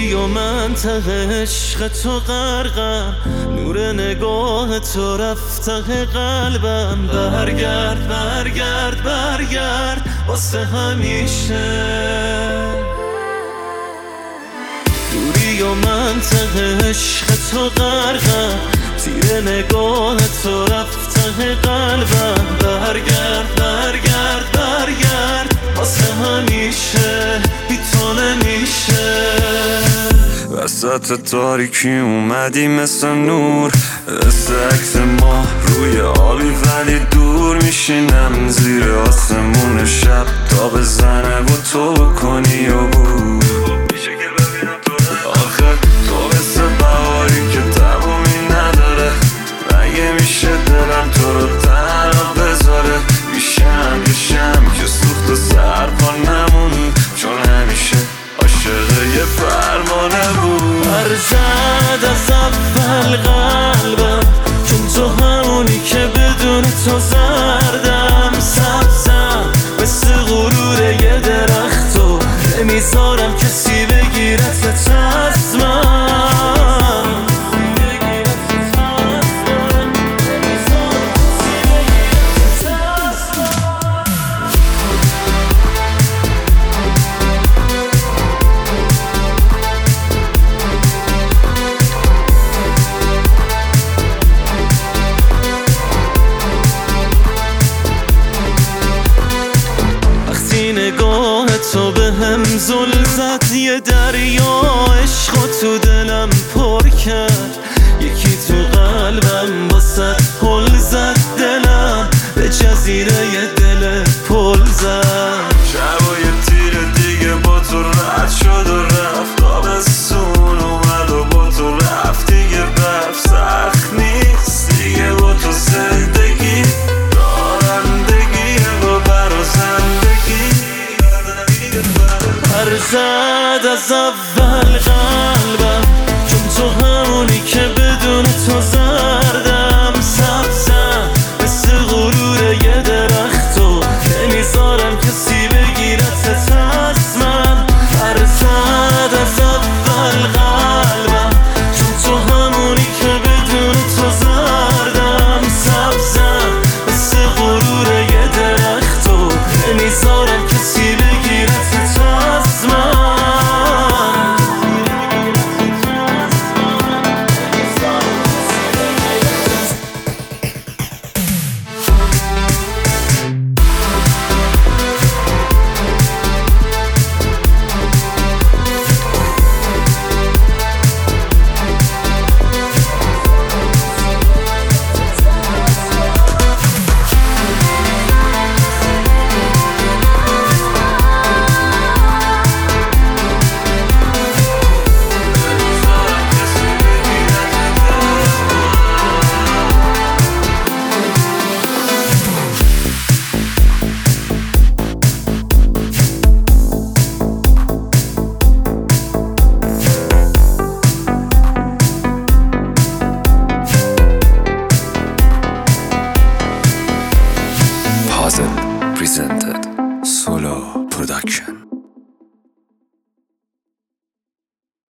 دوری و منطق عشق تو غرقم، نور نگاه تو رفته قلبم. برگرد برگرد برگرد واسه همیشه. دوری و منطق عشق تو غرقم، تیر نگاه تو رفته قلبم. برگرد برگرد برگرد واسه همیشه، بی تو نمیشه. وسط تاریکی اومدی مثل نور، مثل عکس ما روی آبی ولی دور. میشینم زیر آسمون شب تا بزنه و تو بکنی عبور. آخه تو مثل بهاری که تمومی نداره، مگه میشه دلم تو رو تنها بذاره؟ میشم که سوخت و سرپا نمون، چون همیشه عاشق یه پروانه بود. زد از اول قلبم، چون تو همونی که بدون تو زردم. سبزم مثل غرور یه درخت و نمیذارم کسی بگیرت از من. نگاه تو به هم زل زد، یه دریا عشق تو دلم پر کرد. یکی تو قلبم واسه پل زد، دلم به جزیره یه دل پل زد. شب و یه تیر دیگه با تو رد شد و رفت، آبستون اومد و با تو رفت دیگه. برف سخت نیست دیگه با تو زندگی، رانندگیه با برا زندگی. زد از اول